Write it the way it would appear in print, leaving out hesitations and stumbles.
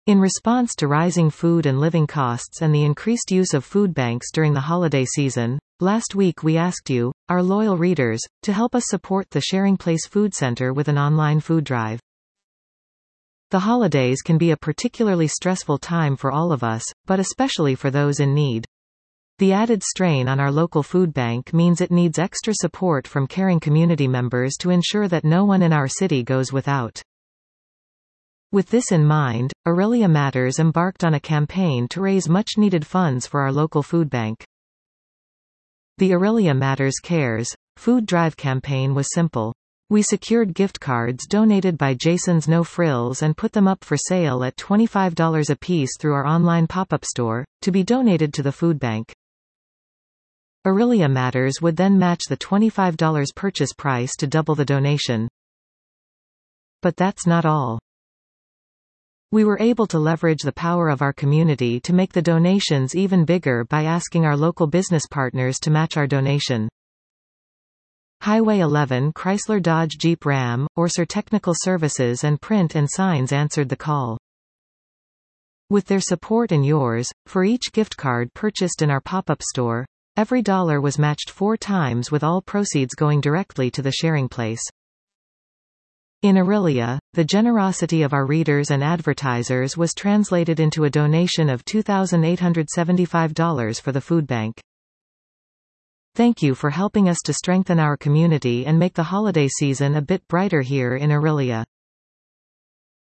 In response to rising food and living costs and the increased use of food banks during the holiday season, last week we asked you, our loyal readers, to help us support the Sharing Place Food Center with an online food drive. The holidays can be a particularly stressful time for all of us, but especially for those in need. The added strain on our local food bank means it needs extra support from caring community members to ensure that no one in our city goes without. With this in mind, Aurelia Matters embarked on a campaign to raise much-needed funds for our local food bank. The Aurelia Matters Cares food drive campaign was simple. We secured gift cards donated by Jason's No Frills and put them up for sale at $25 apiece through our online pop-up store, to be donated to the food bank. Aurelia Matters would then match the $25 purchase price to double the donation. But that's not all. We were able to leverage the power of our community to make the donations even bigger by asking our local business partners to match our donation. Highway 11 Chrysler Dodge Jeep Ram, Orser Technical Services and Print and Signs answered the call. With their support and yours, for each gift card purchased in our pop-up store, every dollar was matched 4 times with all proceeds going directly to the Sharing Place. In Aurelia, the generosity of our readers and advertisers was translated into a donation of $2,875 for the food bank. Thank you for helping us to strengthen our community and make the holiday season a bit brighter here in Aurelia.